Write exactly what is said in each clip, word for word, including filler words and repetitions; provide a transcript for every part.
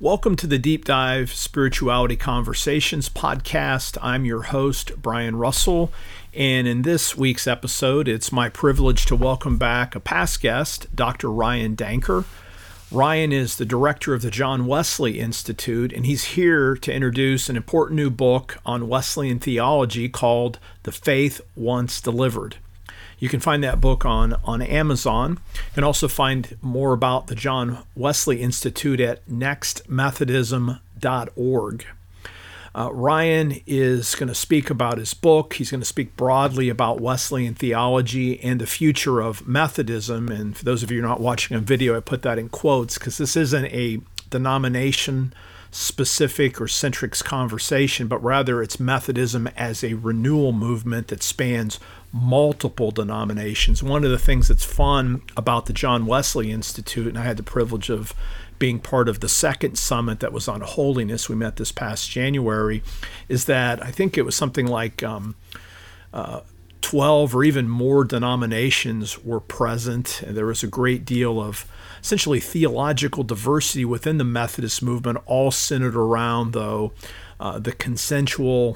Welcome to the Deep Dive Spirituality Conversations podcast. I'm your host, Brian Russell, and in this week's episode, it's my privilege to welcome back a past guest, Doctor Ryan Danker. Ryan is the director of the John Wesley Institute, and he's here to introduce an important new book on Wesleyan theology called The Faith Once Delivered. You can find that book on, on Amazon. You can also find more about the John Wesley Institute at next methodism dot org. Uh, Ryan is going to speak about his book. He's going to speak broadly about Wesleyan theology and the future of Methodism. And for those of you who are not watching on video, I put that in quotes because this isn't a denomination specific or centric conversation, but rather it's Methodism as a renewal movement that spans multiple denominations. One of the things that's fun about the John Wesley Institute, and I had the privilege of being part of the second summit that was on holiness, we met this past January, is that I think it was something like um, uh, twelve or even more denominations were present. And there was a great deal of essentially theological diversity within the Methodist movement, all centered around, though, uh, the consensual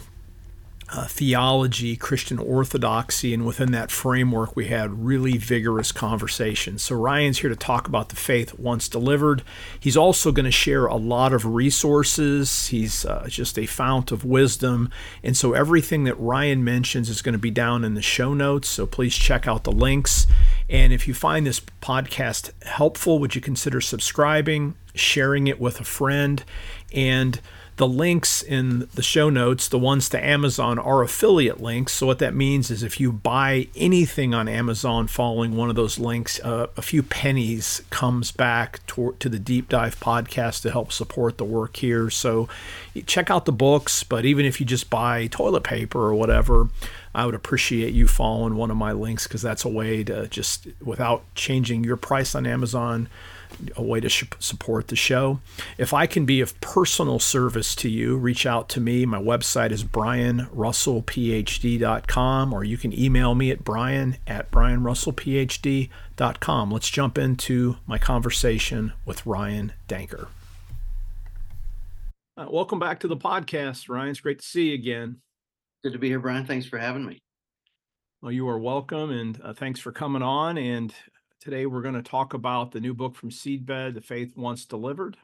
uh, theology, Christian orthodoxy, and within that framework, we had really vigorous conversations. So Ryan's here to talk about the faith once delivered. He's also going to share a lot of resources. He's uh, just a fount of wisdom. And so everything that Ryan mentions is going to be down in the show notes. So please check out the links. And if you find this podcast helpful, would you consider subscribing, sharing it with a friend? And the links in the show notes, the ones to Amazon, are affiliate links. So what that means is if you buy anything on Amazon following one of those links, uh, a few pennies comes back to, to the Deep Dive podcast to help support the work here. So check out the books, but even if you just buy toilet paper or whatever, I would appreciate you following one of my links because that's a way to just, without changing your price on Amazon, a way to sh- support the show. If I can be of personal service to you, reach out to me. My website is brian russell p h d dot com, or you can email me at brian at brian russell p h d dot com. Let's jump into my conversation with Ryan Danker. Uh, welcome back to the podcast, Ryan. It's great to see you again. Good to be here, Brian. Thanks for having me. Well, you are welcome, and uh, thanks for coming on. And today we're going to talk about the new book from Seedbed, The Faith Once Delivered,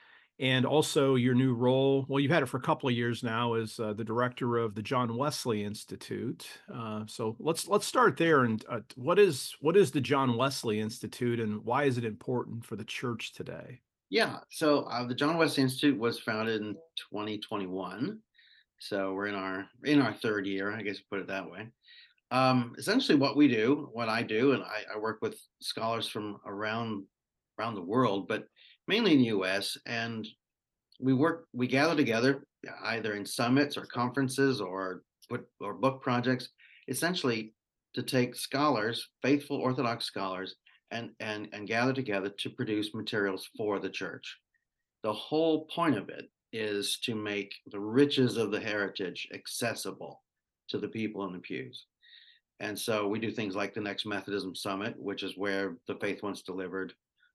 and also your new role. Well, you've had it for a couple of years now as uh, the director of the John Wesley Institute. Uh, so let's let's start there. And uh, what is what is the John Wesley Institute, and why is it important for the church today? Yeah, so uh, the John Wesley Institute was founded in twenty twenty-one. So we're in our in our third year, I guess, put it that way. Um, essentially, what we do, what I do, and I, I work with scholars from around around the world, but mainly in the U S. And we work, we gather together either in summits or conferences or or book projects, essentially to take scholars, faithful Orthodox scholars, and and and gather together to produce materials for the church. The whole point of it is to make the riches of the heritage accessible to the people in the pews. And so we do things like the Next Methodism Summit, which is where the Faith Once Delivered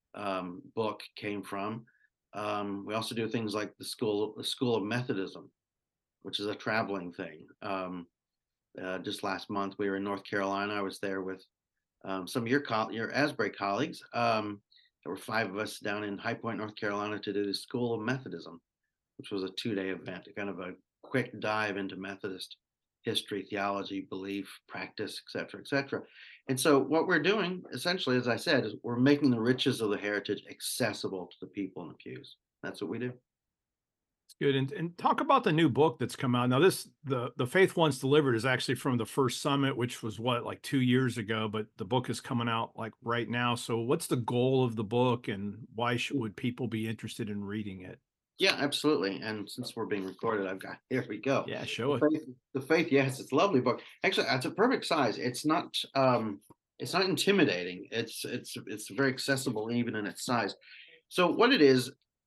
um, book came from. Um, we also do things like the School, the School of Methodism, which is a traveling thing. Um, uh, just last month, we were in North Carolina. I was there with um, some of your co- your Asbury colleagues. Um, there were five of us down in High Point, North Carolina, to do the School of Methodism, which was a two-day event, kind of a quick dive into Methodist history, theology, belief, practice, et cetera, et cetera. And so what we're doing, essentially, as I said, is we're making the riches of the heritage accessible to the people in the pews. That's what we do. It's good. And, and talk about the new book that's come out. Now, this, the, the Faith Once Delivered is actually from the first summit, which was what, like two years ago, but the book is coming out like right now. So what's the goal of the book, and why should, would people be interested in reading it? Yeah, absolutely. And since we're being recorded, I've got, here we go. Yeah, show the it. faith, the faith, yes, it's a lovely book. Actually, it's a perfect size. It's not, um, it's not intimidating. It's, it's, it's very accessible even in its size. So what it is,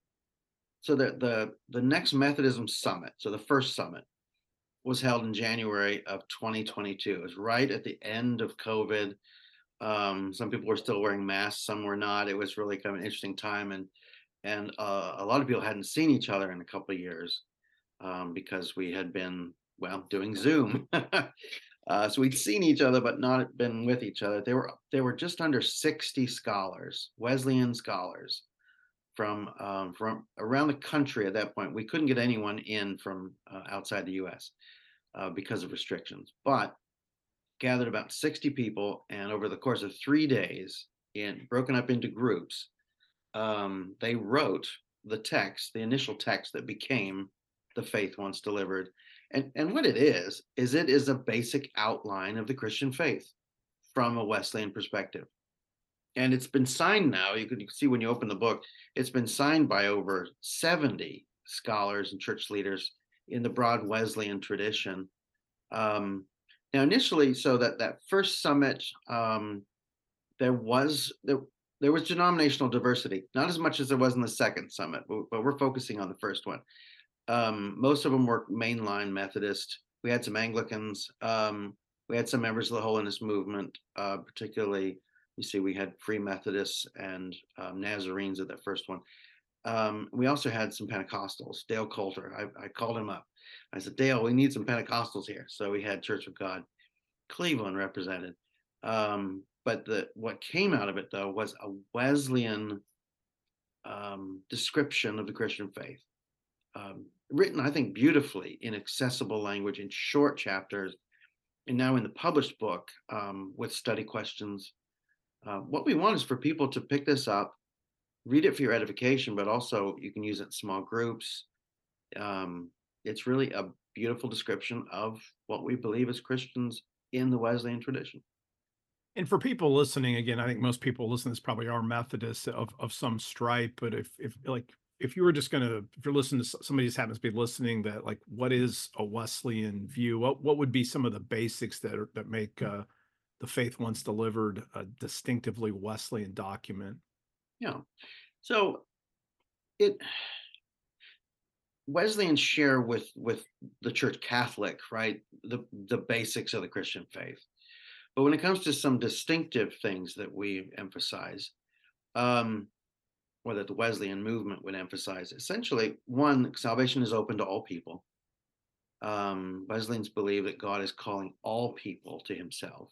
so the, the, the Next Methodism Summit, so the first summit, was held in January of twenty twenty-two. It was right at the end of COVID. Um, some people were still wearing masks, some were not. It was really kind of an interesting time. And and uh, a lot of people hadn't seen each other in a couple of years um, because we had been, well, doing Zoom. uh, so we'd seen each other, but not been with each other. There were there were just under sixty scholars, Wesleyan scholars, from um, from around the country at that point. We couldn't get anyone in from uh, outside the U S uh, because of restrictions, but gathered about sixty people, and over the course of three days, in broken up into groups, um, they wrote the text, the initial text that became the Faith Once Delivered. And, and what it is, is it is a basic outline of the Christian faith from a Wesleyan perspective. And it's been signed now. You can, you can see when you open the book, it's been signed by over seventy scholars and church leaders in the broad Wesleyan tradition. Um, now, initially, so that that first summit, um, there was there, there was denominational diversity, not as much as there was in the second summit, but, but we're focusing on the first one. Um, most of them were mainline Methodist. We had some Anglicans. Um, we had some members of the Holiness movement, uh, particularly. You see, we had Free Methodists and um, Nazarenes at that first one. Um, we also had some Pentecostals. Dale Coulter, I, I called him up. I said, Dale, we need some Pentecostals here. So we had Church of God Cleveland represented. Um, but the what came out of it, though, was a Wesleyan um, description of the Christian faith, um, written, I think, beautifully in accessible language in short chapters, and now in the published book um, with study questions. Uh, what we want is for people to pick this up, read it for your edification, but also you can use it in small groups. Um, it's really a beautiful description of what we believe as Christians in the Wesleyan tradition. And for people listening, again, I think most people listening to this probably are Methodists of, of some stripe. But if, if like, if you were just going to, if you're listening to somebody who happens to be listening, that like, what is a Wesleyan view? What, what would be some of the basics that are, that make uh, the Faith Once Delivered a distinctively Wesleyan document? Yeah. So it, Wesleyans share with with the Church Catholic, right, the the basics of the Christian faith. But when it comes to some distinctive things that we emphasize, um, or that the Wesleyan movement would emphasize, essentially, one, salvation is open to all people. Um, Wesleyans believe that God is calling all people to Himself.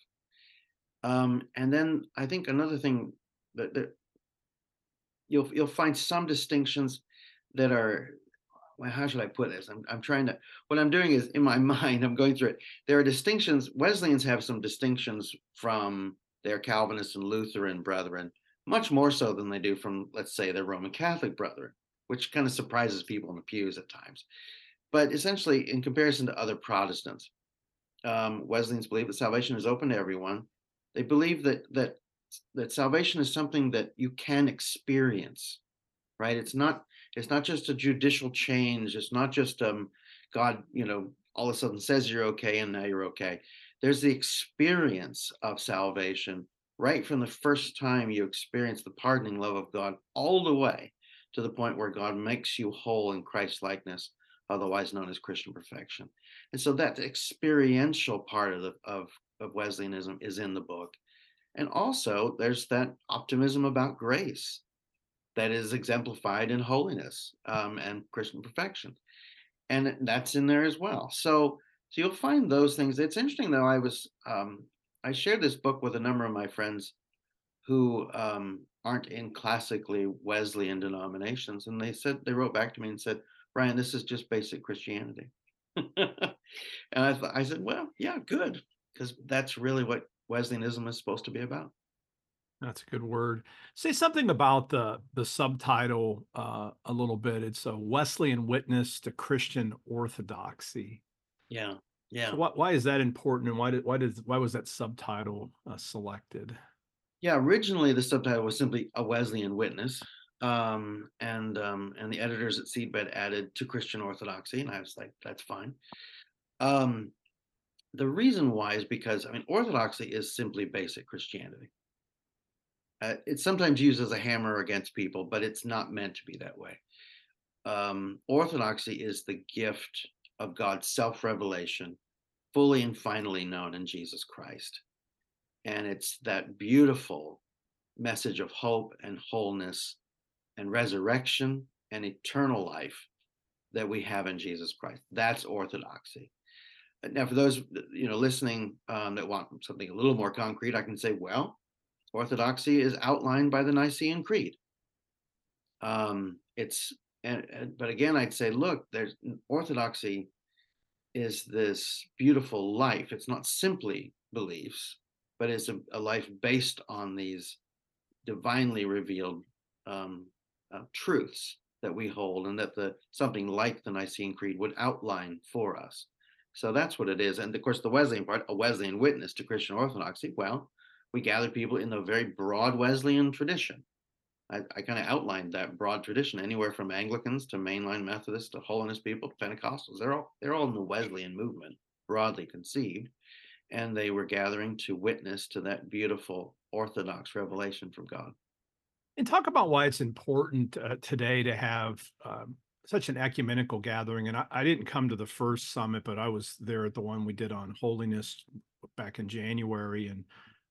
Um, and then I think another thing that, that you'll you'll find some distinctions that are, well, how should I put this? I'm, I'm trying to, what I'm doing is in my mind, I'm going through it. There are distinctions. Wesleyans have some distinctions from their Calvinist and Lutheran brethren, much more so than they do from, let's say, their Roman Catholic brethren, which kind of surprises people in the pews at times. But essentially, in comparison to other Protestants, um, Wesleyans believe that salvation is open to everyone. They believe that that that salvation is something that you can experience, right? It's not it's not just a judicial change. It's not just um God, you know, all of a sudden says you're okay and now you're okay. There's the experience of salvation right from the first time you experience the pardoning love of God, all the way to the point where God makes you whole in Christ likeness, otherwise known as Christian perfection. And so that experiential part of the of, of Wesleyanism is in the book. And also there's that optimism about grace that is exemplified in holiness um, and Christian perfection. And that's in there as well. So, so you'll find those things. It's interesting though, I was, um, I shared this book with a number of my friends who um, aren't in classically Wesleyan denominations. And they said, they wrote back to me and said, Brian, this is just basic Christianity. And I, th- I said, well, yeah, good. Because that's really what Wesleyanism is supposed to be about. That's a good word. Say something about the the subtitle uh, a little bit. It's a Wesleyan witness to Christian orthodoxy. Yeah, yeah, So why why is that important, and why did why did why was that subtitle uh, selected? yeah. Originally, the subtitle was simply a Wesleyan witness, um, and um, and the editors at Seedbed added to Christian orthodoxy, and I was like, that's fine. Um, the reason why is because I mean, orthodoxy is simply basic Christianity. Uh, it's sometimes used as a hammer against people, but it's not meant to be that way. Um, orthodoxy is the gift of God's self-revelation, fully and finally known in Jesus Christ. And it's that beautiful message of hope and wholeness and resurrection and eternal life that we have in Jesus Christ. That's orthodoxy. Now, for those you know listening um, that want something a little more concrete, I can say, well, orthodoxy is outlined by the Nicene Creed. Um, it's and, and but again, I'd say, look, there's orthodoxy is this beautiful life. It's not simply beliefs, but it's a, a life based on these divinely revealed um, uh, truths that we hold, and that the something like the Nicene Creed would outline for us. So that's what it is. And of course, the Wesleyan part, a Wesleyan witness to Christian orthodoxy. Well, we gather people in the very broad Wesleyan tradition. I, I kind of outlined that broad tradition, anywhere from Anglicans to mainline Methodists to Holiness people to Pentecostals. They're all they're all in the Wesleyan movement, broadly conceived, and they were gathering to witness to that beautiful Orthodox revelation from God. And talk about why it's important uh, today to have um, such an ecumenical gathering. And I, I didn't come to the first summit, but I was there at the one we did on holiness back in January, and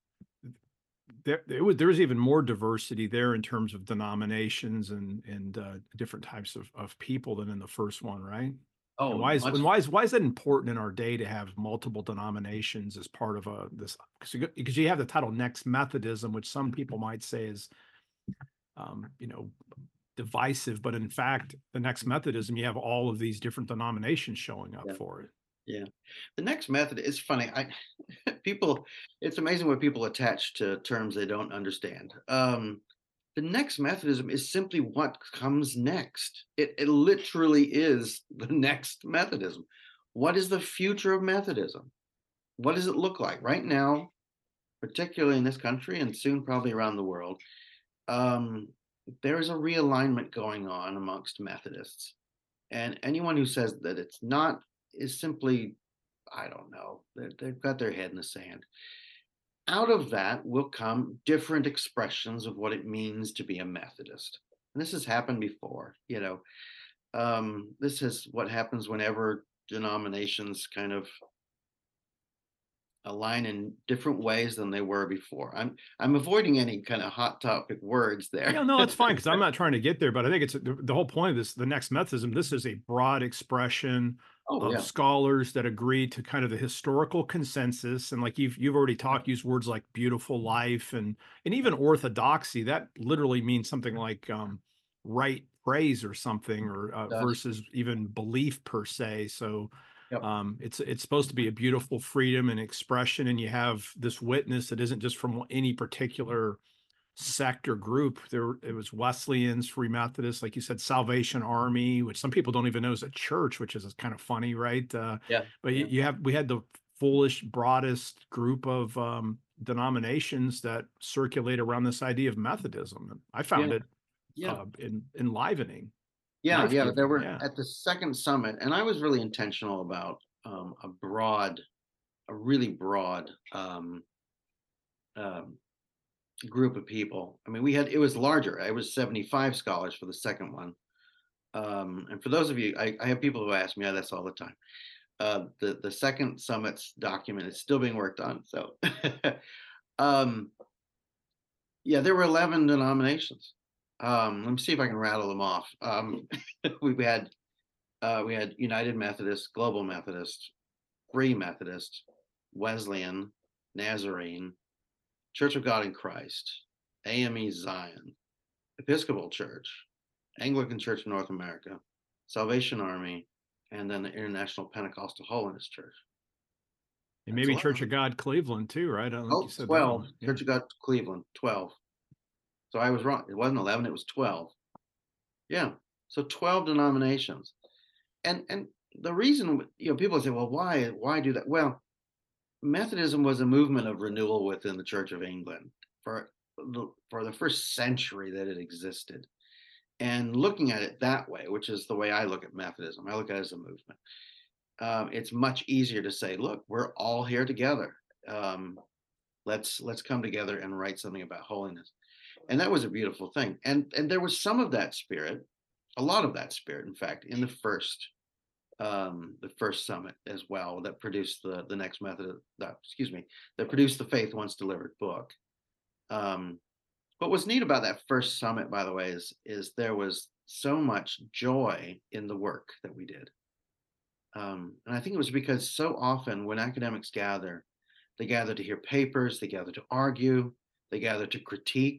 there, there was there was even more diversity there in terms of denominations and and uh, different types of, of people than in the first one, right? And Oh, why is much. and why is why is that important in our day to have multiple denominations as part of a this because you, because you have the title Next Methodism, which some people might say is um, you know divisive, but in fact, the Next Methodism, you have all of these different denominations showing up Yeah. for it. Yeah. The next method is funny. I people it's amazing what people attach to terms they don't understand. Um the next Methodism is simply what comes next. It, it literally is the next Methodism. What is the future of Methodism? What does it look like right now, particularly in this country and soon probably around the world? Um, there is a realignment going on amongst Methodists. And anyone who says that it's not is simply, I don't know, they're, they've got their head in the sand. Out of that will come different expressions of what it means to be a Methodist. And this has happened before, you know. Um, this is what happens whenever denominations kind of align in different ways than they were before. I'm I'm avoiding any kind of hot topic words there. Yeah, no, it's fine because I'm not trying to get there, but I think it's the, the whole point of this, the Next Methodism, this is a broad expression Oh of yeah, scholars that agree to kind of the historical consensus. And like you've you've already talked, used words like beautiful life and and even orthodoxy. That literally means something like um, right praise or something, or uh, it does. versus even belief per se. So Yep. um, it's it's supposed to be a beautiful freedom and expression, and you have this witness that isn't just from any particular sect or group. There it was Wesleyans, Free Methodists, like you said, Salvation Army, which some people don't even know is a church, which is kind of funny, right? Uh, Yeah. but you, Yeah. you have we had the fullest, broadest group of um, denominations that circulate around this idea of Methodism. And I Yeah. found it Yeah. uh, en- enlivening, Yeah. life Yeah. There giving. were Yeah. at the second summit, and I was really intentional about um, a broad, a really broad um, um, group of people. I mean, we had it was larger. It was seventy-five scholars for the second one. Um, and for those of you, I, I have people who ask me this all the time. Uh, the the second summit's document is still being worked on. So, um, yeah, there were eleven denominations. Um, let me see if I can rattle them off. Um, we, we had uh, we had United Methodist, Global Methodist, Free Methodist, Wesleyan, Nazarene, Church of God in Christ, A M E Zion, Episcopal Church, Anglican Church of North America, Salvation Army, and then the International Pentecostal Holiness Church. And That's maybe Church eleven. of God Cleveland too, right? I don't think you Oh, said that twelve. one. Yeah. Church of God Cleveland, twelve. So I was wrong. It wasn't eleven, it was twelve. Yeah. So twelve denominations. And and the reason, you know, people say, well, why why do that? Well, Methodism was a movement of renewal within the Church of England for the, for the first century that it existed. And looking at it that way, which is the way I look at Methodism, I look at it as a movement. Um, it's much easier to say, look, we're all here together. Um, let's let's come together and write something about holiness. And that was a beautiful thing. And and there was some of that spirit, a lot of that spirit, in fact, in the first um, the first summit as well, that produced the the next method. That excuse me, that produced the Faith Once Delivered book. Um, what was neat about that first summit, by the way, is is there was so much joy in the work that we did. Um, and I think it was because so often when academics gather, they gather to hear papers, they gather to argue, they gather to critique,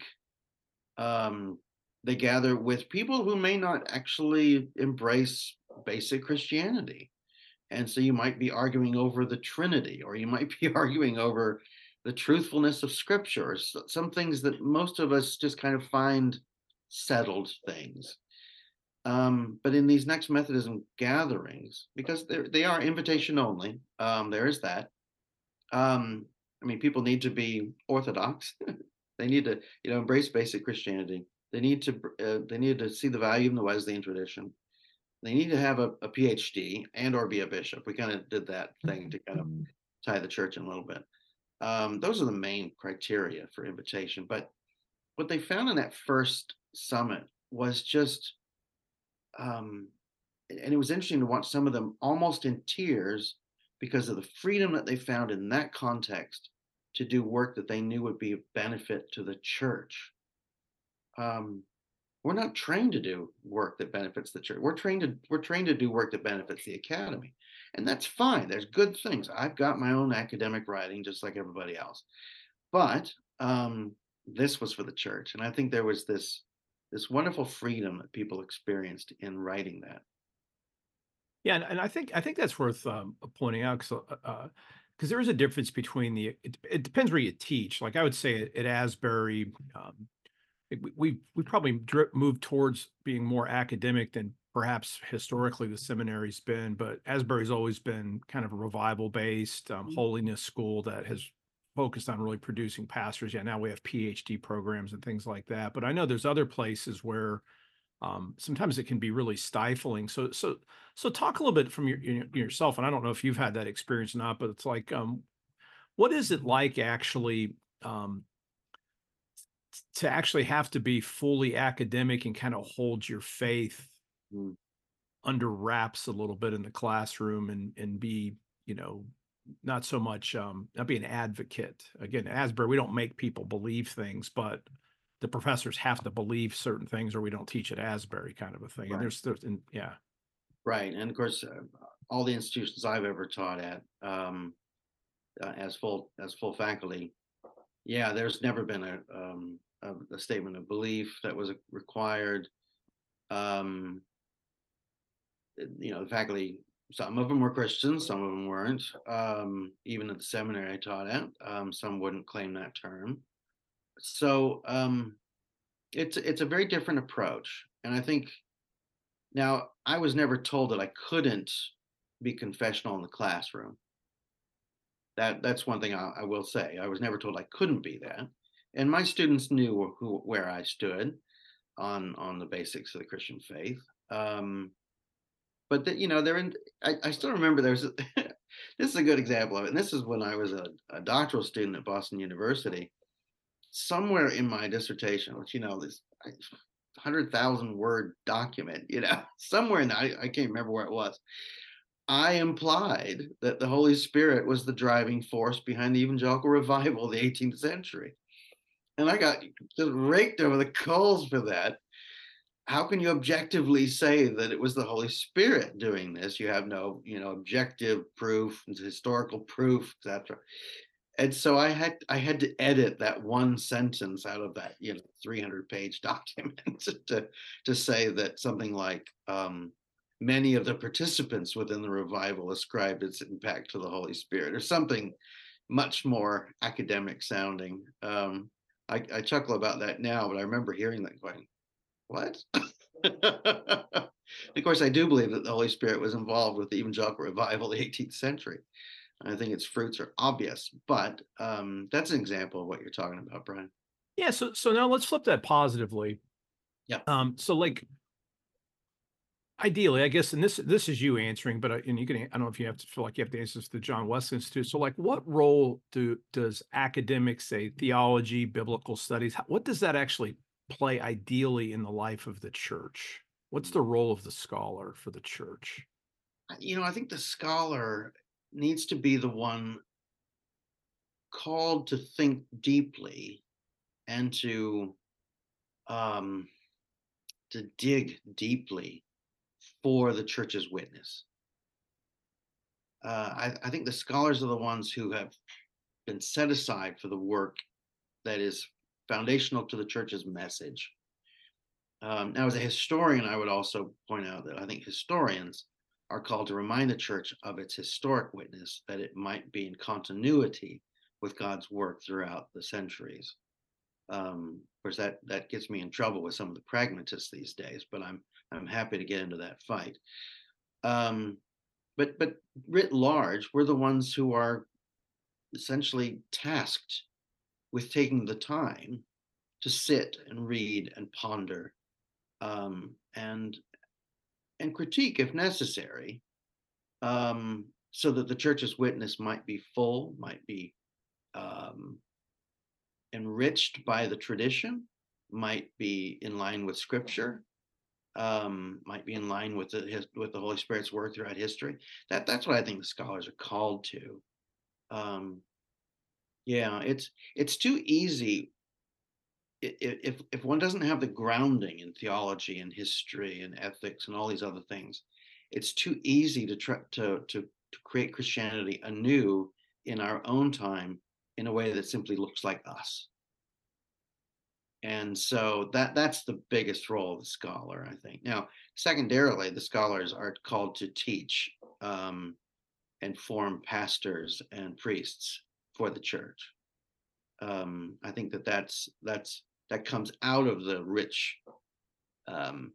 um, they gather with people who may not actually embrace basic Christianity. And so you might be arguing over the Trinity, or you might be arguing over the truthfulness of Scripture, or s- some things that most of us just kind of find settled things. Um, but in these Next Methodism gatherings, because they're, they are invitation only, um, there is that. Um, I mean, people need to be orthodox. They need to, you know, embrace basic Christianity. They need to, uh, they need to see the value in the Wesleyan tradition. They need to have a, a PhD and or be a bishop. We kind of did that thing to kind of tie the church in a little bit. Um, those are the main criteria for invitation. But what they found in that first summit was just, um, and it was interesting to watch some of them almost in tears because of the freedom that they found in that context to do work that they knew would be of benefit to the church. Um, we're not trained to do work that benefits the church. We're trained to we're trained to do work that benefits the academy, and that's fine. There's good things. I've got my own academic writing, just like everybody else. But um, this was for the church, and I think there was this this wonderful freedom that people experienced in writing that. Yeah, and, and I think I think that's worth um, pointing out because uh, because there is a difference between the. It, it depends where you teach. Like I would say at, at Asbury, um, it- we we we probably dri moved towards being more academic than perhaps historically the seminary's been. But Asbury's always been kind of a revival based um, holiness school that has focused on really producing pastors. Yeah, now we have PhD programs and things like that. But I know there's other places where um, sometimes it can be really stifling. So, so, so talk a little bit from your, your yourself. And I don't know if you've had that experience or not, but it's like, um, what is it like actually um, to actually have to be fully academic and kind of hold your faith Mm. under wraps a little bit in the classroom and and be, you know, not so much um, not be an advocate. Again, at Asbury, we don't make people believe things, but the professors have to believe certain things or we don't teach at Asbury kind of a thing. And Right, there's, there's and yeah. right, and of course, uh, all the institutions I've ever taught at, um, uh, as full as full faculty, yeah, there's never been a um, a, a statement of belief that was required. Um, you know, the faculty, some of them were Christians, some of them weren't. Um, even at the seminary I taught at, um, some wouldn't claim that term. So um, it's it's a very different approach, and I think now I was never told that I couldn't be confessional in the classroom. That that's one thing I, I will say. I was never told I couldn't be that, and my students knew who where I stood on on the basics of the Christian faith. Um, but that you know they're in. I, I still remember there's. A, this is a good example of it. And this is when I was a, a doctoral student at Boston University. Somewhere in my dissertation, which you know this hundred thousand word document, you know, somewhere in that, I, I can't remember where it was. I implied that the Holy Spirit was the driving force behind the evangelical revival of the eighteenth century. And I got just raked over the coals for that. How can you objectively say that it was the Holy Spirit doing this? You have no, you know, objective proof, historical proof, et cetera. And so I had I had to edit that one sentence out of that, you know, three hundred page document to to say that something like um, many of the participants within the revival ascribed its impact to the Holy Spirit, or something much more academic sounding. Um, I, I chuckle about that now, but I remember hearing that going, "What?" Of course, I do believe that the Holy Spirit was involved with the evangelical revival of the eighteenth century. I think its fruits are obvious, but um, that's an example of what you're talking about, Brian. Yeah. So, so now let's flip that positively. Yeah. Um, so like ideally, I guess, and this this is you answering, but I, and you can, I don't know if you have to feel like you have to answer this to the John Wesley Institute. So, like, what role do does academics, say theology, biblical studies, how, what does that actually play ideally in the life of the church? What's the role of the scholar for the church? You know, I think the scholar needs to be the one called to think deeply and to um, to dig deeply for the church's witness. Uh, I, I think the scholars are the ones who have been set aside for the work that is foundational to the church's message. Um, now, as a historian, I would also point out that I think historians are called to remind the church of its historic witness, that it might be in continuity with God's work throughout the centuries. Um, of course, that that gets me in trouble with some of the pragmatists these days, but I'm I'm happy to get into that fight. Um, but but writ large, we're the ones who are essentially tasked with taking the time to sit and read and ponder, um, and and critique if necessary, um, so that the church's witness might be full, might be um, enriched by the tradition, might be in line with Scripture, um, might be in line with the with the Holy Spirit's work throughout history. That that's what I think the scholars are called to. Um, yeah, it's it's too easy if if one doesn't have the grounding in theology and history and ethics and all these other things. It's too easy to try to to to create Christianity anew in our own time in a way that simply looks like us. And so that that's the biggest role of the scholar, I think. Now, secondarily, the scholars are called to teach, um, and form pastors and priests for the church. Um, I think that that's that's that comes out of the rich, um,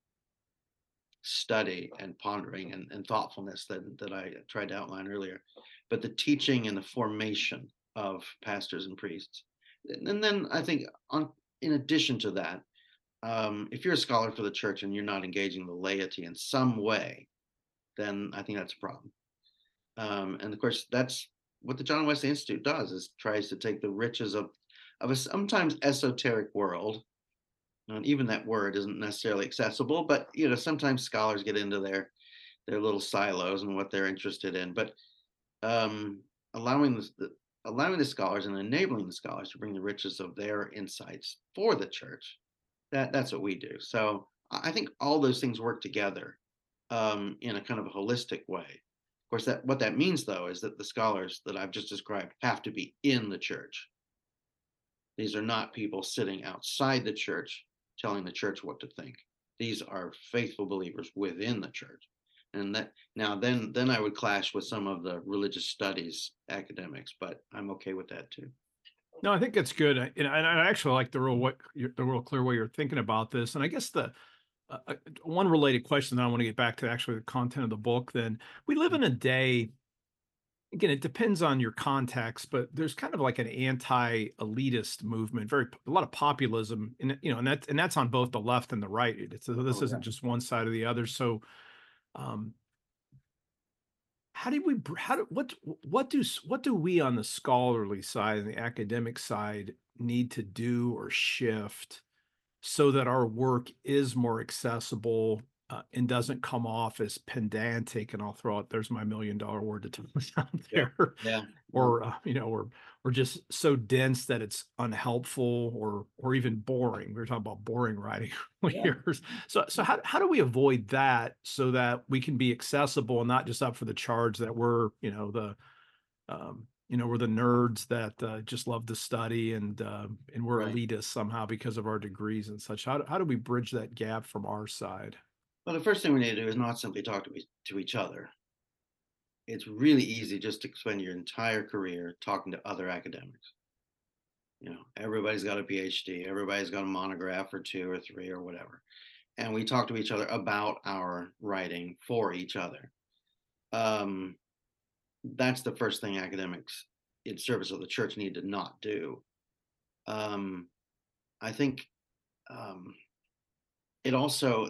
study and pondering and, and thoughtfulness that that I tried to outline earlier. But the teaching and the formation of pastors and priests, and then I think on in addition to that, um, if you're a scholar for the church and you're not engaging the laity in some way, then I think that's a problem. Um, and of course, that's what the John Wesley Institute does: is tries to take the riches of of a sometimes esoteric world. And even that word isn't necessarily accessible, but you know, sometimes scholars get into their their little silos and what they're interested in. But um, allowing the, the allowing the scholars and enabling the scholars to bring the riches of their insights for the church, that that's what we do. So I think all those things work together, um, in a kind of a holistic way. Of course, that what that means though is that the scholars that I've just described have to be in the church. These are not people sitting outside the church telling the church what to think. These are faithful believers within the church. And that now then then I would clash with some of the religious studies academics, but I'm okay with that too. No, I think it's good. I- And I, and I actually like the real what you're- the real clear way you're thinking about this. And I guess the uh, uh, one related question that I want to get back to actually the content of the book. Then we live in a day. Again, it depends on your context, but there's kind of like an anti-elitist movement, very a lot of populism, and you know, and that's and that's on both the left and the right. It's, so this Oh isn't yeah. just one side or the other. So, um, how do we how do what what do what do we on the scholarly side and the academic side need to do or shift so that our work is more accessible, uh, and doesn't come off as pedantic? And I'll throw out there's my million dollar word to toss out Yeah. there, Yeah. No. or uh, you know, or or just so dense that it's unhelpful or or even boring. We were talking about boring writing Yeah. earlier. So so how how do we avoid that so that we can be accessible and not just up for the charge that we're, you know, the um, you know, we're the nerds that uh, just love to study, and uh, and we're Right. elitists somehow because of our degrees and such. How do, how do we bridge that gap from our side? Well, the first thing we need to do is not simply talk to, e- to each other. It's really easy just to spend your entire career talking to other academics. You know, everybody's got a PhD, everybody's got a monograph or two or three or whatever. And we talk to each other about our writing for each other. Um, that's the first thing academics in service of the church need to not do. Um, I think, um, it also,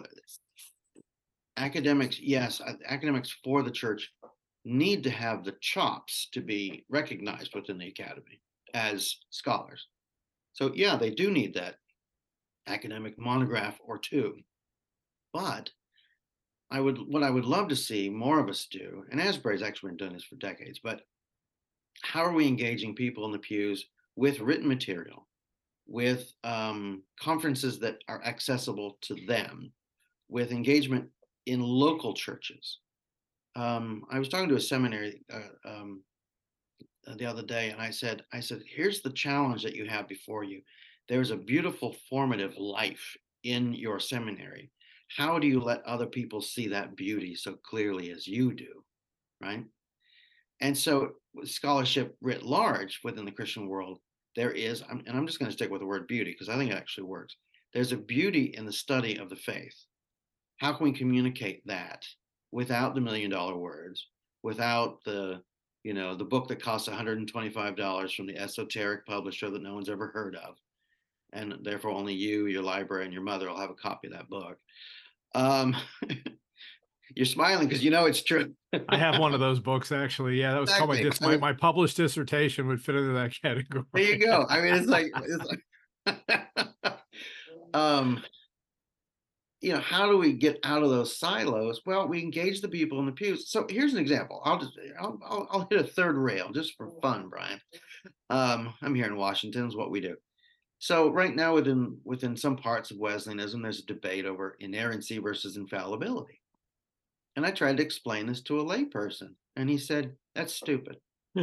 academics, yes, uh, academics for the church need to have the chops to be recognized within the academy as scholars. So, yeah, they do need that academic monograph or two. But I would, what I would love to see more of us do, and Asbury's actually been doing this for decades, but how are we engaging people in the pews with written material with um, conferences that are accessible to them, with engagement in local churches. Um, I was talking to a seminary uh, um, the other day, and I said, I said, here's the challenge that you have before you. There's a beautiful formative life in your seminary. How do you let other people see that beauty so clearly as you do, right? And so, scholarship writ large within the Christian world, there is, and I'm just going to stick with the word beauty because I think it actually works. There's a beauty in the study of the faith. How can we communicate that without the million dollar words, without the, you know, the book that costs one hundred twenty-five dollars from the esoteric publisher that no one's ever heard of, and therefore only you, your library, and your mother will have a copy of that book. Um, you're smiling because you know it's true. I have one of those books actually. Yeah, that was called my Exactly. dis I my, mean, my published dissertation would fit into that category. there you go. I mean, it's like, it's like um, you know, how do we get out of those silos? Well, we engage the people in the pews. So here's an example. I'll just, I'll, I'll, I'll hit a third rail just for fun, Brian. Um, I'm here in Washington is what we do. So right now within, within some parts of Wesleyanism, there's a debate over inerrancy versus infallibility. And I tried to explain this to a layperson and he said, that's stupid.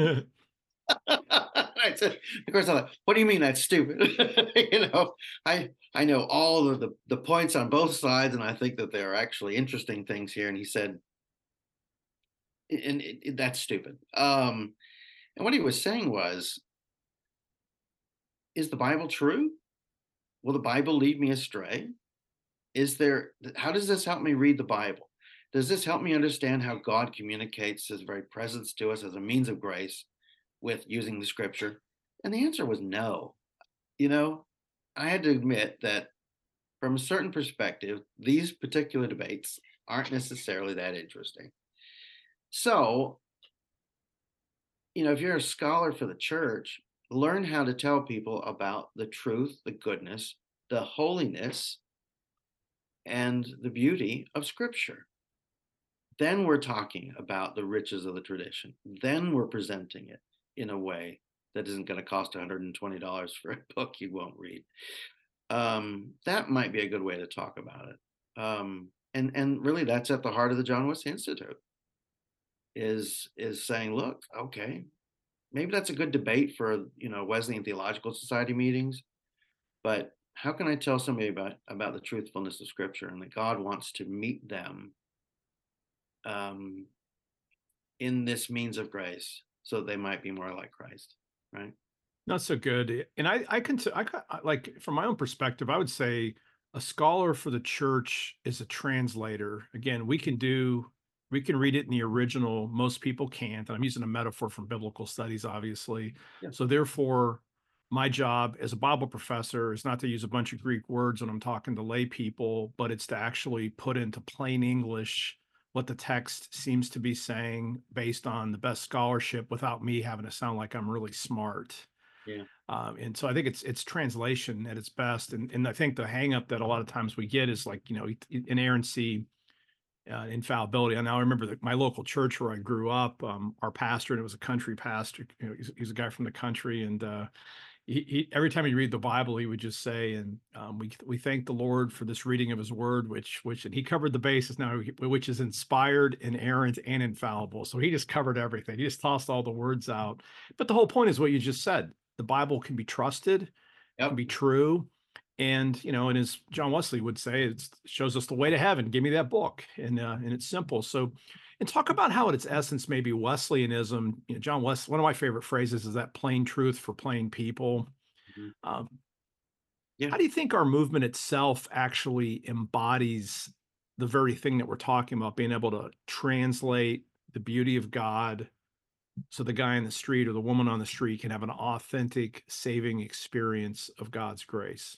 I said, of course, I thought, what do you mean that's stupid? you know, I I know all of the, the points on both sides, and I think that there are actually interesting things here. And he said, and it, it, that's stupid. Um, and what he was saying was, is the Bible true? Will the Bible lead me astray? Is there, how does this help me read the Bible? Does this help me understand how God communicates his very presence to us as a means of grace with using the scripture? And the answer was no. You know, I had to admit that from a certain perspective, these particular debates aren't necessarily that interesting. So, you know, if you're a scholar for the church, learn how to tell people about the truth, the goodness, the holiness, and the beauty of Scripture. Then we're talking about the riches of the tradition. Then we're presenting it in a way that isn't going to cost one hundred twenty dollars for a book you won't read. Um, that might be a good way to talk about it. Um, and and really, that's at the heart of the John Wesley Institute. Is is saying, look, okay, maybe that's a good debate for you know Wesleyan Theological Society meetings, but how can I tell somebody about about the truthfulness of Scripture and that God wants to meet them um, in this means of grace, so that they might be more like Christ, right? Not so good. And I, I can, I ca- I- like from my own perspective, I would say a scholar for the church is a translator. Again, we can do, we can read it in the original. Most people can't. And I'm using a metaphor from biblical studies, obviously. Yeah. So therefore, my job as a Bible professor is not to use a bunch of Greek words when I'm talking to lay people, but it's to actually put into plain English what the text seems to be saying based on the best scholarship without me having to sound like I'm really smart. Yeah. Um, and so I think it's it's translation at its best. And and I think the hang up that a lot of times we get is like, you know, inerrancy, uh, infallibility. And now I remember that my local church where I grew up, um, our pastor, and it was a country pastor, you know, he's, he's a guy from the country. And uh, he, he, every time he read the Bible, he would just say, and um, we we thank the Lord for this reading of his word, which which and he covered the basis now, which is inspired, inerrant, and infallible. So he just covered everything. He just tossed all the words out. But the whole point is what you just said. The Bible can be trusted, it can Yep. be true. And, you know, and as John Wesley would say, it shows us the way to heaven. Give me that book. And, uh, and it's simple. So, and talk about how at its essence, maybe Wesleyanism, you know, John Wesley, one of my favorite phrases is that plain truth for plain people. Mhm. Um, Yeah. how do you think our movement itself actually embodies the very thing that we're talking about, being able to translate the beauty of God so the guy in the street or the woman on the street can have an authentic saving experience of God's grace?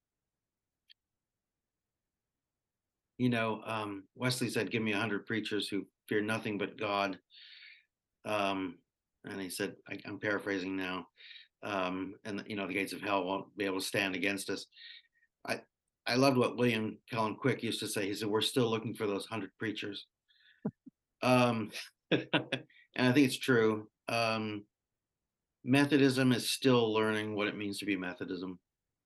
You know, um, Wesley said, "Give me a hundred preachers who fear nothing but God." Um, and he said, I, I'm paraphrasing now, um, and you know, the gates of hell won't be able to stand against us. I I loved what William Cullen Quick used to say. He said, "We're still looking for those hundred preachers," um, and I think it's true. Um, Methodism is still learning what it means to be Methodism.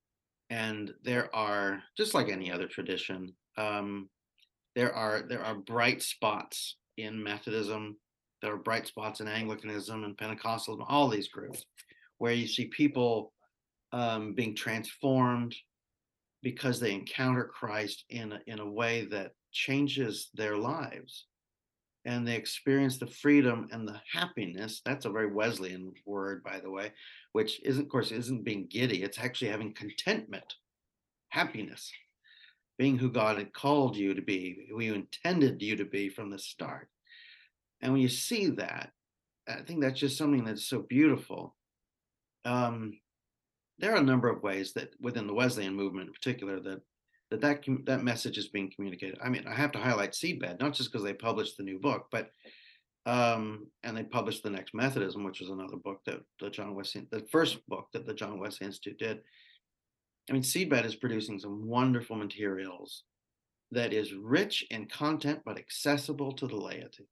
And there are, just like any other tradition, um, there are there are bright spots in Methodism. There are bright spots in Anglicanism and Pentecostalism, all these groups, where you see people um, being transformed because they encounter Christ in a, in a way that changes their lives, and they experience the freedom and the happiness. That's a very Wesleyan word, by the way, which isn't, of course, isn't being giddy. It's actually having contentment, happiness, being who God had called you to be, who you intended you to be from the start. And when you see that, I think that's just something that's so beautiful. Um, there are a number of ways that within the Wesleyan movement in particular that that that, that message is being communicated. I mean, I have to highlight Seedbed, not just because they published the new book, but um, and they published The Next Methodism, which was another book that the John Wesley, the first book that the John Wesley Institute did. I mean, Seedbed is producing some wonderful materials that is rich in content but accessible to the laity.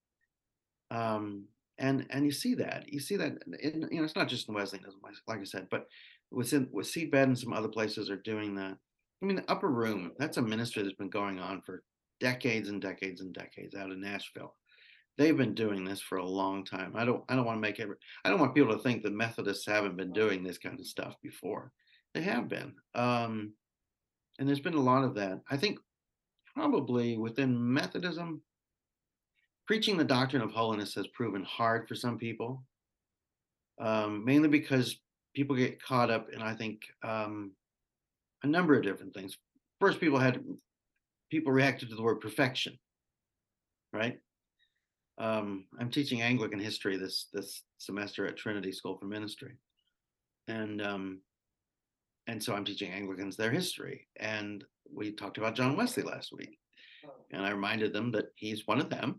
Um, and and you see that you see that in, you know, it's not just in Wesleyanism, like I said, but within with Seedbed and some other places are doing that. I mean, the Upper Room, that's a ministry that's been going on for decades and decades and decades out of Nashville. They've been doing this for a long time. I don't I don't want to make it. I don't want people to think that Methodists haven't been doing this kind of stuff before. They have been, um, and there's been a lot of that. I think probably within Methodism, preaching the doctrine of holiness has proven hard for some people, um, mainly because people get caught up in, I think, um, a number of different things. First, people had people reacted to the word perfection, right? Um, I'm teaching Anglican history this this semester at Trinity School for Ministry, and um, and so I'm teaching Anglicans their history. And we talked about John Wesley last week, and I reminded them that he's one of them.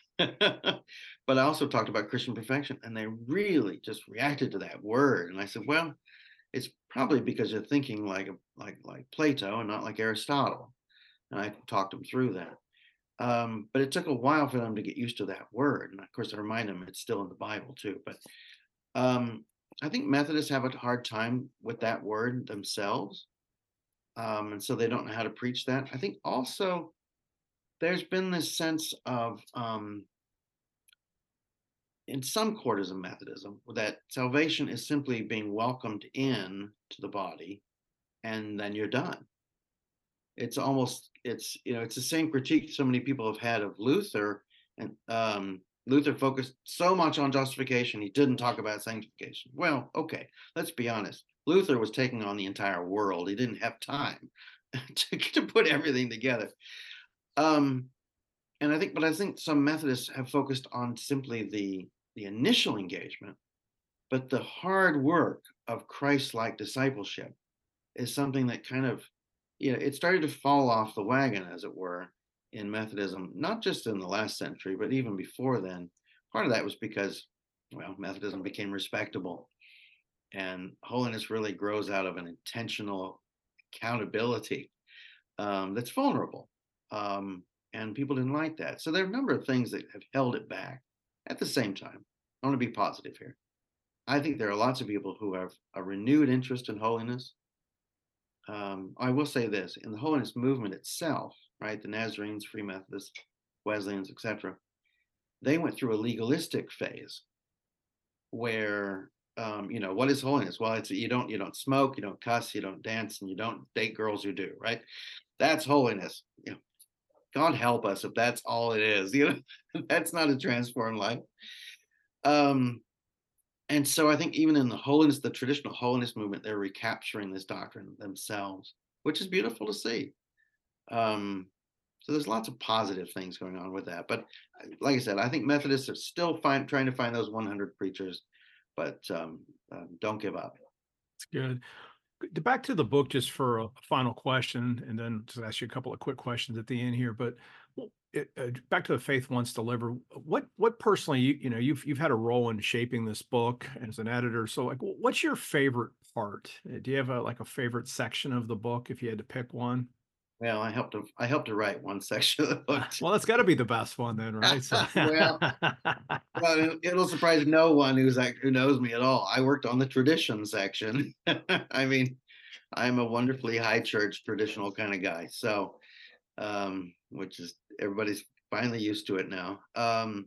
But I also talked about Christian perfection, and they really just reacted to that word. And I said, well, it's probably because you're thinking like like like Plato and not like Aristotle. And I talked them through that. Um, but it took a while for them to get used to that word. And of course, I remind them it's still in the Bible too. But um, I think Methodists have a hard time with that word themselves. Um, and so they don't know how to preach that. I think also there's been this sense of, um, in some quarters of Methodism, that salvation is simply being welcomed in to the body and then you're done. It's almost, it's, you know, it's the same critique so many people have had of Luther. And um, Luther focused so much on justification, he didn't talk about sanctification. Well, okay, let's be honest. Luther was taking on the entire world. He didn't have time to, to put everything together. Um, and I think, but I think some Methodists have focused on simply the the initial engagement, but the hard work of Christ-like discipleship is something that kind of, you know, it started to fall off the wagon, as it were, in Methodism, not just in the last century, but even before then. Part of that was because, well, Methodism became respectable, and holiness really grows out of an intentional accountability um, that's vulnerable. Um, and people didn't like that. So there are a number of things that have held it back. At the same time, I want to be positive here. I think there are lots of people who have a renewed interest in holiness. Um, I will say this, in the holiness movement itself, right, the Nazarenes, Free Methodists, Wesleyans, et cetera, they went through a legalistic phase where, um, you know, what is holiness? Well, it's you don't you don't smoke, you don't cuss, you don't dance, and you don't date girls who do, right? That's holiness. You know, God help us if that's all it is. You know, that's not a transformed life. Um, and so I think even in the holiness, the traditional holiness movement, they're recapturing this doctrine themselves, which is beautiful to see. Um, so there's lots of positive things going on with that. But like I said, I think Methodists are still find, trying to find those one hundred preachers, but um, uh, don't give up. It's good. Back to the book, just for a final question, and then just ask you a couple of quick questions at the end here. But it, uh, back to the Faith Once Delivered. What what personally, you you know, you've you've had a role in shaping this book as an editor. So, like, what's your favorite part? Do you have a like a favorite section of the book if you had to pick one? Well, I helped to I helped to write one section of the book. Well, that's got to be the best one then, right? So. well, well, it'll surprise no one who's like who knows me at all. I worked on the tradition section. I mean, I'm a wonderfully high church traditional kind of guy. So, um, which is everybody's finally used to it now. Um,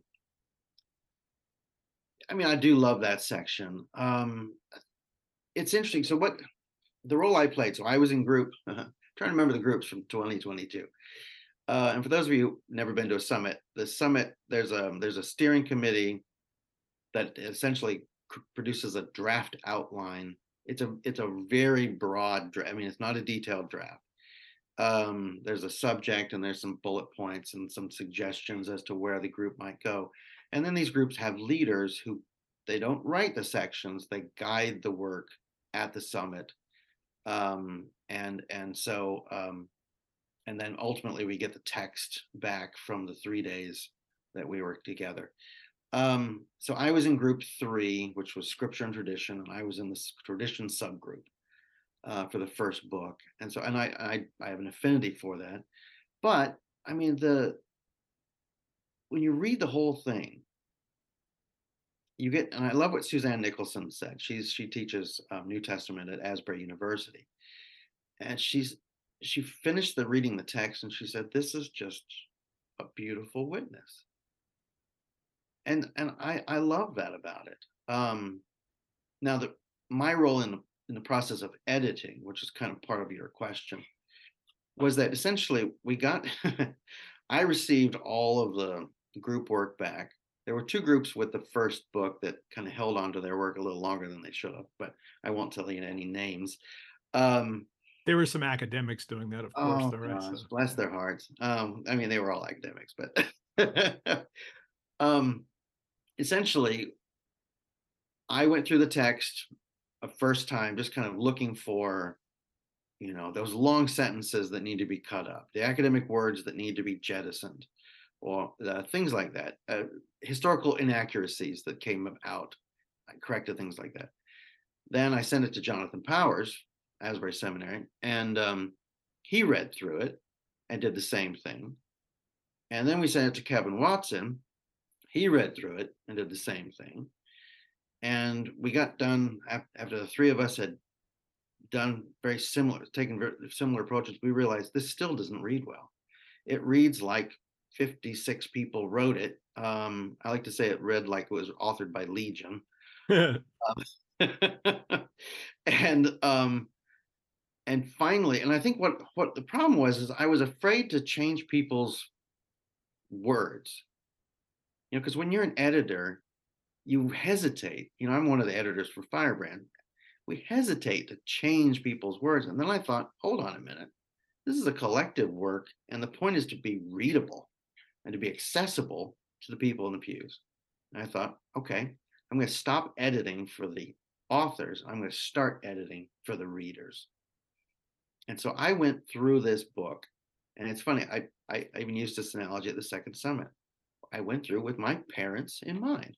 I mean, I do love that section. Um, it's interesting. So, what the role I played? So, I was in group. Uh, trying to remember the groups from twenty twenty-two. Uh, and for those of you who've never been to a summit, the summit there's a there's a steering committee that essentially produces a draft outline. It's a it's a very broad draft. I mean, it's not a detailed draft. Um, there's a subject and there's some bullet points and some suggestions as to where the group might go. And then these groups have leaders who they don't write the sections, they guide the work at the summit. Um, and and so um, and then ultimately we get the text back from the three days that we were together. Um, so I was in group three, which was scripture and tradition, and I was in the tradition subgroup uh, for the first book. And so, and I, I, I have an affinity for that. But I mean, the when you read the whole thing, you get, and I love what Suzanne Nicholson said. She's she teaches um, New Testament at Asbury University, and she's she finished the reading the text, and she said, "This is just a beautiful witness." And and I I love that about it. Um, now the my role in the in the process of editing, which is kind of part of your question, was that essentially we got I received all of the group work back. There were two groups with the first book that kind of held on to their work a little longer than they should have, but I won't tell you any names. Um, There were some academics doing that, of course, oh though, right? gosh, So, bless yeah. their hearts. Um, I mean, they were all academics, but um, essentially, I went through the text a first time, just kind of looking for, you know, those long sentences that need to be cut up, the academic words that need to be jettisoned, or uh, things like that, uh, historical inaccuracies that came out. I corrected things like that. Then I sent it to Jonathan Powers, Asbury Seminary, and um, he read through it and did the same thing. And then we sent it to Kevin Watson. He read through it and did the same thing. And we got done after the three of us had done very similar, taken very similar approaches. We realized this still doesn't read well. It reads like fifty-six people wrote it. Um, I like to say it read like it was authored by Legion. Um, and um, and finally, and I think what what the problem was is I was afraid to change people's words. You know, because when you're an editor, you hesitate. You know, I'm one of the editors for Firebrand. We hesitate to change people's words. And then I thought, hold on a minute. This is a collective work, and the point is to be readable and to be accessible to the people in the pews. And I thought, okay, I'm going to stop editing for the authors. I'm going to start editing for the readers. And so I went through this book, and it's funny, I, I even used this analogy at the second summit. I went through with my parents in mind.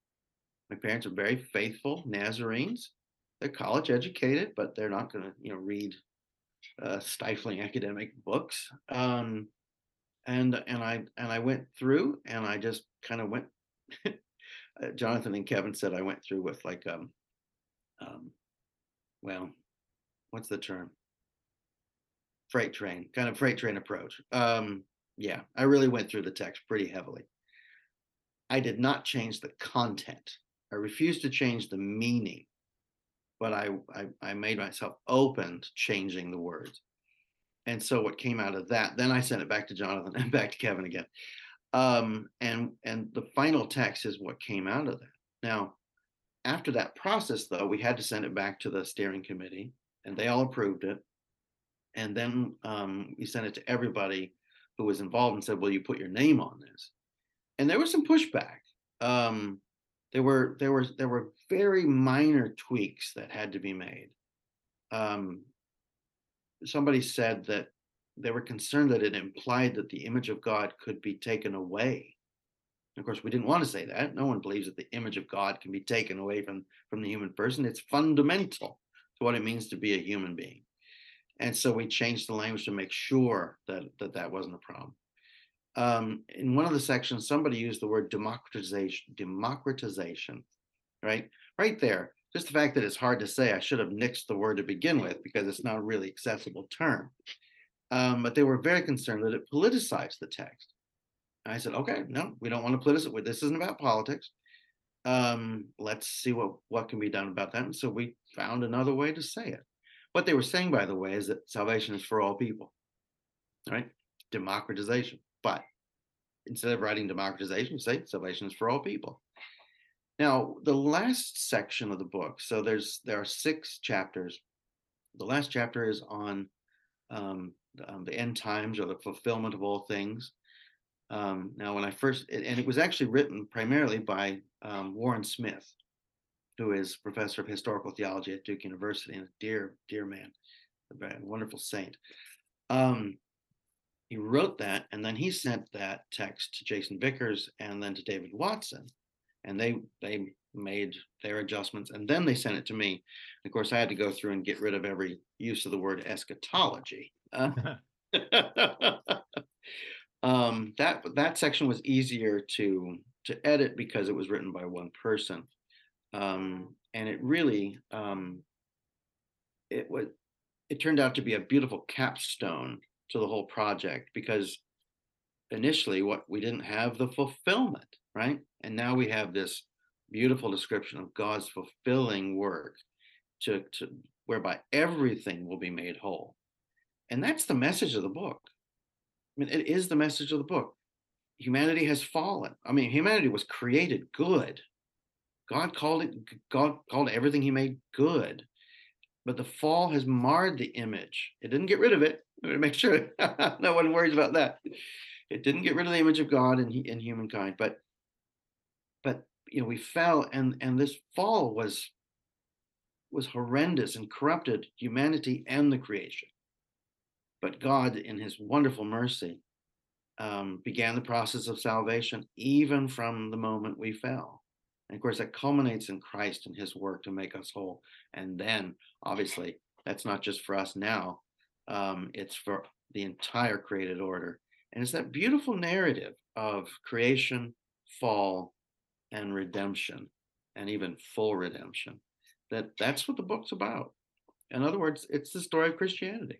My parents are very faithful Nazarenes. They're college educated, but they're not going to, you know, read uh, stifling academic books. Um, and and I and I went through, and I just kind of went. uh, Jonathan and Kevin said I went through with like um, um, well, what's the term? Freight train, kind of freight train approach. Um, yeah, I really went through the text pretty heavily. I did not change the content. I refused to change the meaning, but I, I, I made myself open to changing the words. And so what came out of that, then I sent it back to Jonathan and back to Kevin again. Um, and and the final text is what came out of that. Now, after that process, though, we had to send it back to the steering committee, and they all approved it. And then um, we sent it to everybody who was involved and said, "Will you put your name on this?" And there was some pushback. Um, there were there were there were very minor tweaks that had to be made. Um, somebody said that they were concerned that it implied that the image of God could be taken away. And of course, we didn't want to say that. No one believes that the image of God can be taken away from, from the human person. It's fundamental to what it means to be a human being. And so we changed the language to make sure that that, that wasn't a problem. Um, in one of the sections, somebody used the word democratization, democratization, right? Right there. just the fact that it's hard to say, I should have nixed the word to begin with because it's not a really accessible term. Um, but they were very concerned that it politicized the text. And I said, okay, no, we don't want to politicize it. This isn't about politics. Um, let's see what, what can be done about that. And so we found another way to say it. What they were saying, by the way, is that salvation is for all people, right? Democratization. But instead of writing democratization, say salvation is for all people. Now, the last section of the book, so there's there are six chapters. The last chapter is on um, um, the end times or the fulfillment of all things. Um, now, when I first, and it was actually written primarily by um, Warren Smith, who is professor of historical theology at Duke University and a dear, dear man, a very wonderful saint. Um, he wrote that, and then he sent that text to Jason Vickers and then to David Watson, and they they made their adjustments, and then they sent it to me. Of course, I had to go through and get rid of every use of the word eschatology. Uh, um, that that section was easier to to edit because it was written by one person, um, and it really um, it was it turned out to be a beautiful capstone to the whole project, because initially what we didn't have the fulfillment, right? And now we have this beautiful description of God's fulfilling work to, to whereby everything will be made whole. And that's the message of the book. I mean, it is the message of the book. Humanity has fallen. I mean, humanity was created good. God called it, God called everything he made good. But the fall has marred the image. It didn't get rid of it. To make sure no one worries about that. It didn't get rid of the image of God in, in humankind, but but you know we fell, and and this fall was was horrendous and corrupted humanity and the creation. But God, in His wonderful mercy, um, began the process of salvation even from the moment we fell. And of course, that culminates in Christ and His work to make us whole. And then, obviously, that's not just for us now. Um, it's for the entire created order. And it's that beautiful narrative of creation, fall, and redemption, and even full redemption. That that's what the book's about. In other words, it's the story of Christianity.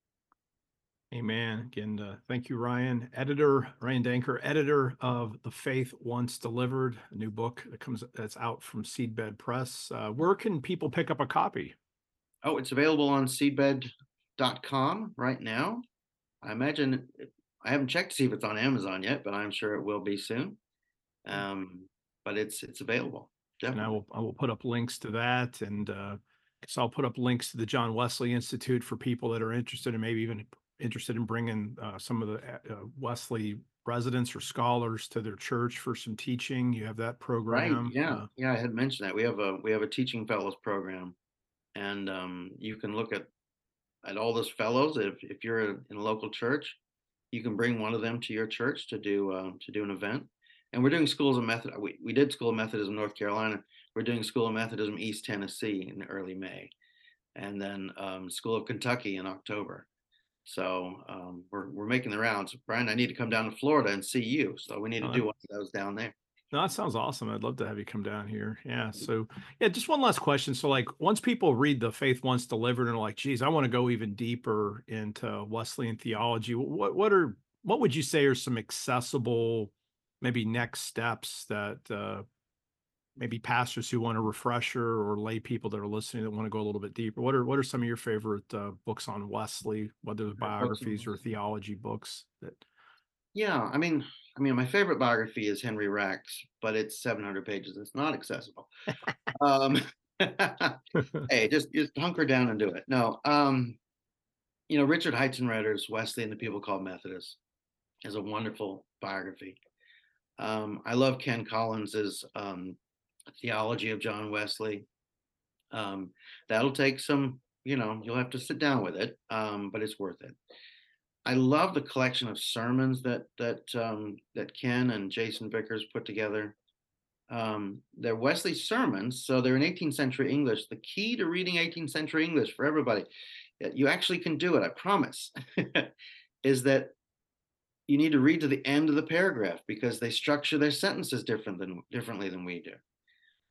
Amen. Again, uh, thank you, Ryan. Editor, Ryan Danker, editor of The Faith Once Delivered, a new book that comes that's out from Seedbed Press. Uh, where can people pick up a copy? Oh, it's available on seedbed dot com right now. I imagine, I haven't checked to see if it's on Amazon yet, but I'm sure it will be soon. Um, but it's it's available. Definitely. And I will I will put up links to that, and uh, so I'll put up links to the John Wesley Institute for people that are interested, and maybe even interested in bringing uh, some of the uh, Wesley residents or scholars to their church for some teaching. You have that program, right? Yeah, uh, yeah. I had mentioned that we have a we have a teaching fellows program, and um, you can look at at all those fellows. If if you're in a local church, you can bring one of them to your church to do uh, to do an event. And we're doing schools of Method. We, we did School of Methodism North Carolina. We're doing School of Methodism East Tennessee in early May, and then um, School of Kentucky in October. So um, we're we're making the rounds. Brian, I need to come down to Florida and see you. So we need to uh, do one of those down there. No, that sounds awesome. I'd love to have you come down here. Yeah. So, yeah, just one last question. So, like, once people read The Faith Once Delivered and are like, geez, I want to go even deeper into Wesleyan theology, what what are what would you say are some accessible, maybe next steps that uh, maybe pastors who want a refresher or lay people that are listening that want to go a little bit deeper? What are what are some of your favorite uh, books on Wesley, whether it's biographies or theology books that? Yeah, I mean, I mean, my favorite biography is Henry Rack's, but it's seven hundred pages. It's not accessible. um, hey, just just hunker down and do it. No, um, you know, Richard Heitzenretter's Wesley and the People Called Methodists is a wonderful biography. Um, I love Ken Collins's um, Theology of John Wesley. Um, that'll take some, you know, you'll have to sit down with it, um, but it's worth it. I love the collection of sermons that that um, that Ken and Jason Vickers put together. Um, they're Wesley sermons, so they're in eighteenth century English. The key to reading eighteenth century English for everybody, you actually can do it, I promise, is that you need to read to the end of the paragraph because they structure their sentences different than differently than we do.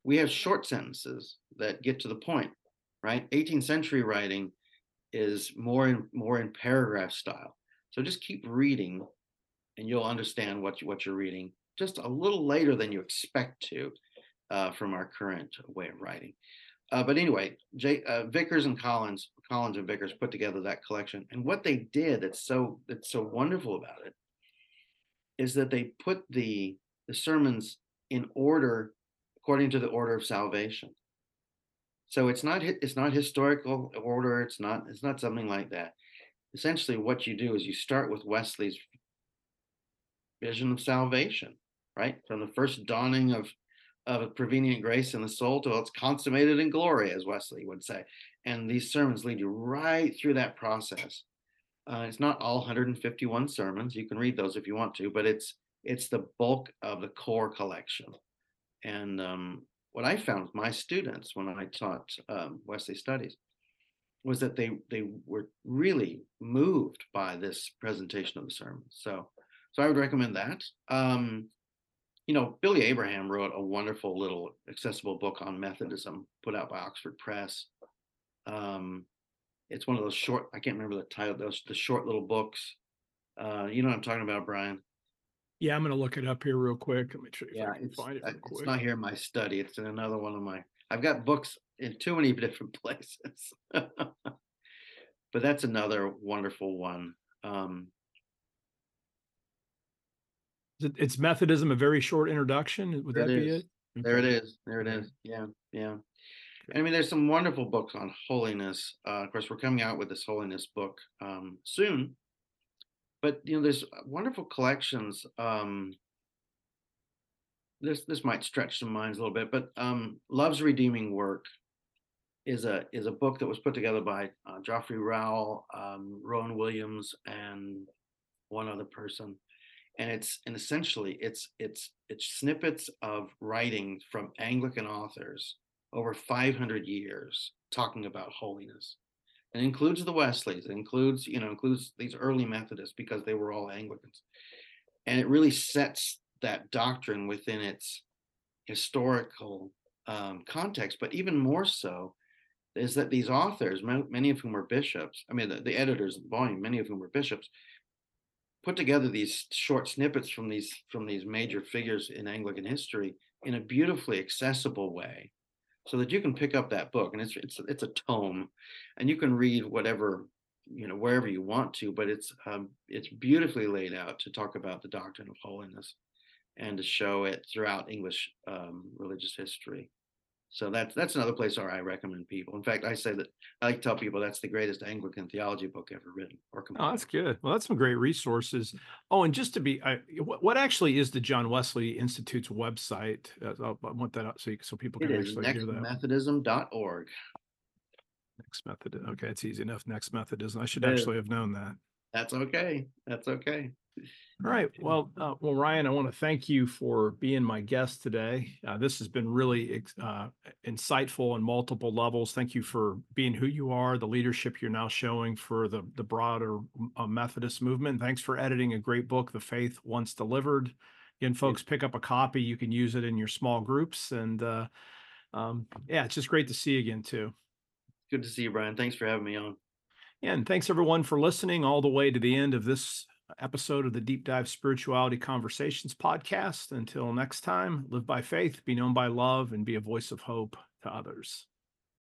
we have short sentences that get to the point, right? eighteenth century writing is more in more in paragraph style. So just keep reading, and you'll understand what you, what you're reading just a little later than you expect to uh, from our current way of writing. Uh, but anyway, J, uh, Vickers and Collins, Collins and Vickers put together that collection, and what they did that's so that's so wonderful about it is that they put the the sermons in order according to the order of salvation. So it's not it's not historical order. It's not it's not something like that. Essentially, what you do is you start with Wesley's vision of salvation, right? From the first dawning of of a prevenient grace in the soul till it's consummated in glory, as Wesley would say. And these sermons lead you right through that process. Uh, it's not all one hundred fifty-one sermons. You can read those if you want to, but it's it's the bulk of the core collection. And um, what I found with my students when I taught um, Wesley Studies was that they they were really moved by this presentation of the sermon. So so I would recommend that. Um, you know, Billy Abraham wrote a wonderful little accessible book on Methodism, put out by Oxford Press. Um, it's one of those short, I can't remember the title, those the short little books. Uh, you know what I'm talking about, Brian? Yeah, I'm going to look it up here real quick. Let me try if Yeah, I can it's find it uh, real it's quick. not here in my study. It's in another one of my. I've got books in too many different places, but that's another wonderful one. Um, It's Methodism, a very short introduction. Would there it that be is. it? There it Okay. is. There it All right. is. Yeah, yeah. I mean, there's some wonderful books on holiness. Uh, of course, we're coming out with this holiness book um, soon. But you know, there's wonderful collections. Um, this this might stretch some minds a little bit, but um, Love's Redeeming Work is a is a book that was put together by uh, Geoffrey Rowell, um, Rowan Williams, and one other person. And it's and essentially it's it's it's snippets of writing from Anglican authors over five hundred years talking about holiness. It includes the Wesleys. It includes, you know, includes these early Methodists because they were all Anglicans. And it really sets that doctrine within its historical um, context. But even more so is that these authors, many of whom were bishops, I mean, the, the editors of the volume, many of whom were bishops, put together these short snippets from these from these major figures in Anglican history in a beautifully accessible way, so that you can pick up that book, and it's it's it's a tome, and you can read whatever, you know, wherever you want to, but it's um, it's beautifully laid out to talk about the doctrine of holiness and to show it throughout English um, religious history. So that's that's another place where I recommend people. In fact, I say that I like to tell people that's the greatest Anglican theology book ever written or Oh, compiled. that's good. Well, that's some great resources. Oh, and just to be, I, what, what actually is the John Wesley Institute's website? Uh, I'll- I want that out so you, so people It can is actually hear next that. methodism dot org. Next Method. Okay, it's easy enough. Next Methodism. I should It is. actually have known that. That's okay. That's okay. All right. Well, uh, well, Ryan, I want to thank you for being my guest today. Uh, this has been really uh, insightful on multiple levels. Thank you for being who you are, the leadership you're now showing for the the broader uh, Methodist movement. Thanks for editing a great book, The Faith Once Delivered. Again, Yeah. folks, pick up a copy. You can use it in your small groups, and uh, um, yeah, it's just great to see you again too. Good to see you, Brian. Thanks for having me on. Yeah, and thanks everyone for listening all the way to the end of this episode of the Deep Dive Spirituality Conversations podcast. Until next time, live by faith, be known by love, and be a voice of hope to others.